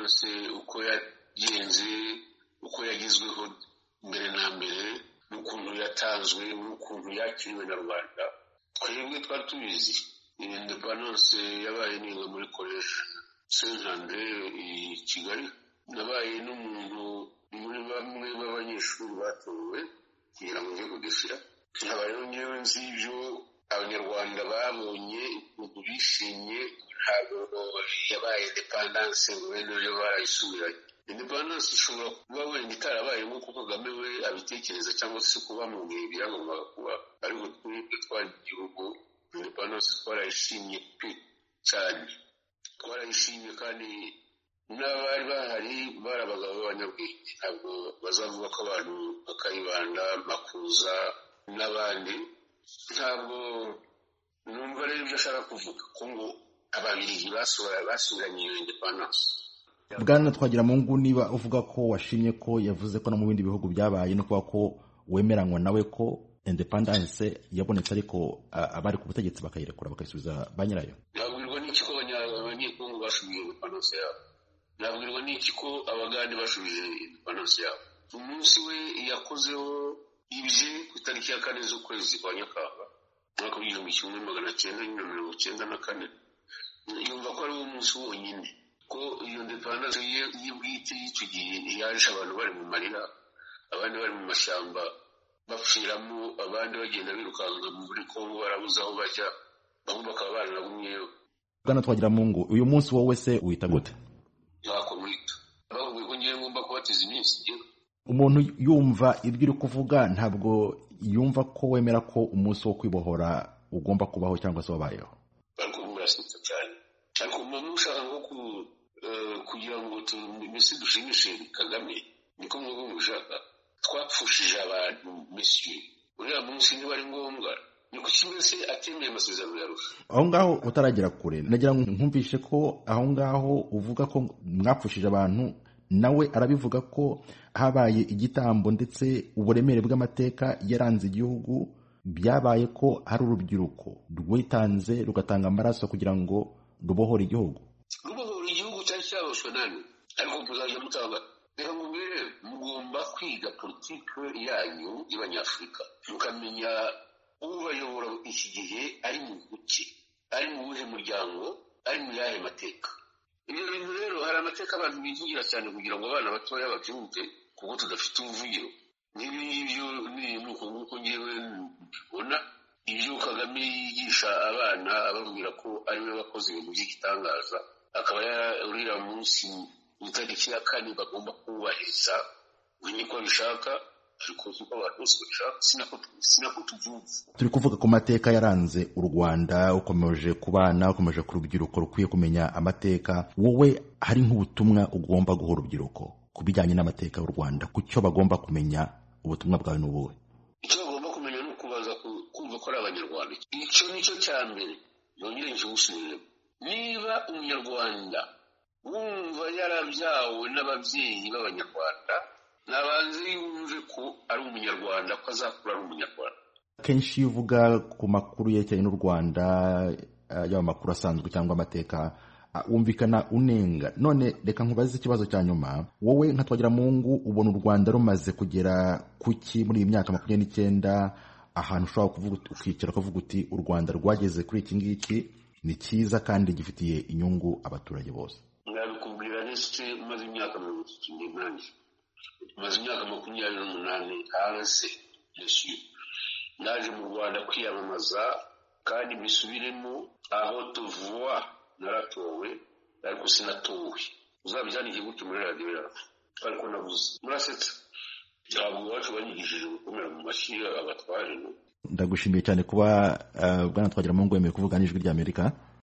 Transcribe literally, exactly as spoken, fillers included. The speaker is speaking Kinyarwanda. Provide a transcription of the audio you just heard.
independence uko yagenze uko yagizweho mbere na mbere n'ukuntu yatanzwe n'ukuntu yakiriwe na Rwanda twebwe twari tubizi. Independence yabaye niga muri college Saint Andre i Kigali, nabaye n'umuntu muri bamwe b'abanyeshuri batowe kugira ngo njye kudefira. Nabayeho ngewe nzi ibyo abanyarwanda babonye ukuntu bishimye, ntabwo yabaye independence wenda yo barayisubiranye. Independence ishobora kuba wenda itarabaye nk'uko Kagame we abitekereza cyangwa se kuba mu bihe byagombaga kuba, ariko twebwe twari igihugu independence twarayishimye pe cyane, twarayishimye kandi n'abari bahari bari abagabo b'abanyabwenge. Ntabwo bazavuga ko abantu bakayibanda Makuza n'abandi, ntabwo numva rero ibyo ashaka kuvuga ko ngo ababiligi basubiranye iyo independence. Bwana Twagiramungu, niba uvuga ko washimye ko yavuze ko no mu bindi bihugu byabaye no kuba ko wemeranywa nawe ko independence yabonetse ariko abari ku butegetsi bakayirekura bakayisubiza ba nyirayo, nabwirwa n'iki ko abanyekongo basubije independence yabo? Nabwirwa n'iki ko abagande basubije independence yabo? Umunsi we yakozeho ibye ku itariki ya kane z'ukwezi kwa Nyakanga mwaka w'igihumbi kimwe magana cyenda mirongo cyenda na kane, yumva ko ari umunsi wonyine ko iyo independence ye bwite y'icyo gihe yaje abantu bari mu marira, abandi bari mu mashyamba bapfiramo, abandi bagenda birukanka muri Kongo barabuze aho bajya, bamwe bakaba baranagumyeyo. Bwana Twagiramungu, uyu munsi wowe se wita gute? Ntako mwita bavuga ko ngiye ngomba kubatiza iminsi ngiye. Umuntu yumva ibyo uri kuvuga ntabwo yumva ko wemera ko umunsi wo kwibohora ugomba kubaho cyangwa se wabayeho. Ariko murasita cyane, ariko umuntu ushaka ngo kugira ngo tumese dushimishe Kagame niko mwebwe mushaka. Twapfushije abantu monsieur, uriya munsi niba ari ngombwa niko kimese atemeye amasezerano yarusha. Aho ngaho utaragera kure, nagira ngo nkumvishe ko aho ngaho uvuga ko mwapfushije abantu, nawe arabivuga ko habaye igitambo ndetse uburemere bw'amateka yaranze igihugu byabaye ko hari urubyiruko rwitanze rugatanga amaraso kugira ngo rubohore igihugu. Rubohora igihugu cyari cyaboshwe nani, ariko kuzajya mutanga rero mubere mugomba kwiga politike yanyu y'Abanyafurika, mukamenya ubayobora iki gihe ari mu buki, ari mu buhe muryango, ari mu yahe mateka. Ibyo bintu rero hari amateka abantu bivugira cyane kugira ngo abana batoya babyumve, kuko tudafite umuvugiro. N'ibyo ni nuko nguko ngewe mbibona, ibyo Kagame yigisha abana ababwira ko ari we wakoze ibintu by'igitangaza, akaba yarurira munsi itariki ya kane bagomba kubahiriza niko bishaka, ariko uko abantu bose bashaka sinako tubyumva. Turi kuvuga ku mateka yaranze u Rwanda, ukomeje kubana, ukomeje ku rubyiruko rukwiye kumenya amateka. Wowe hari nk'ubutumwa ugomba guha urubyiruko ku bijyanye n'amateka y'u Rwanda, ku cyo bagomba kumenya, ubutumwa bwawe ni ubuhe? Icyo bagomba kumenya ni ukubaza kumva ko ari Abanyarwanda. Icyo nicyo cya mbere, yongere nkiwusubire. Niba umunyarwanda wumva yarabyawe n'ababyeyi b'Abanyarwanda, nabanze yumve ko ari umunyarwanda, ko azakura ari umunyarwanda. Kenshi iyo uvuga ku makuru yerekeranye n'u Rwanda, yaba amakuru asanzwe cyangwa amateka, wumvikana unenga. None reka nkubaze ikibazo cya nyuma, wowe nka Twagiramungu ubona u Rwanda rumaze kugera kuki muri iyi myaka makumyabiri n'icyenda, ahantu ushobora kuvuga ukicara ukavuga uti u Rwanda rwageze kuri iki ngiki ni cyiza kandi gifitiye inyungu abaturage bose? Nabikubwira nese maze imyaka mirongo itatu n'umunani, maze imyaka makumyabiri n'umunani hanze monsieur, naje mu Rwanda kwiyamamaza kandi bisubiremo aho tuvuwa naratowe ariko sinatowe. Uzabyandike gutyo muri radio yacu, ariko nabuze. Murasetsa ntabwo wacu banyigishije gukomera mu mashyi abatware. Ndagushimiye cyane kuba uh, Bwana Twagiramungu wemeye kuvuga n'ijwi ry'Amerika.